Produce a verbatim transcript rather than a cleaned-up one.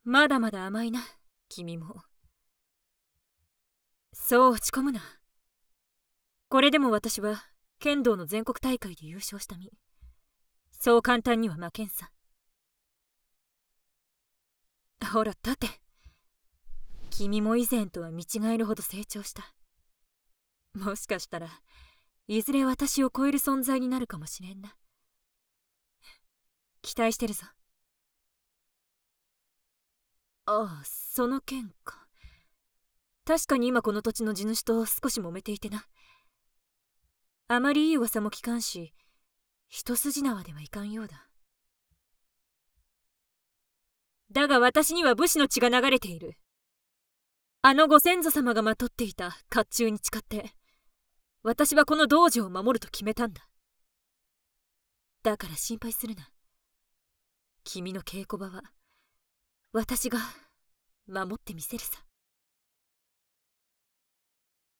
まだまだ甘いな、君も。そう落ち込むな。これでも私は剣道の全国大会で優勝した身。そう簡単には負けんさ。ほら立て。君も以前とは見違えるほど成長した。もしかしたらいずれ私を超える存在になるかもしれんな。期待してるぞ。ああ、その件か。確かに今この土地の地主と少し揉めていてな。あまりいい噂も聞かんし、一筋縄ではいかんようだ。だが私には武士の血が流れている。あのご先祖様がまとっていた甲冑に誓って、私はこの道場を守ると決めたんだ。だから心配するな。君の稽古場は私が守ってみせるさ。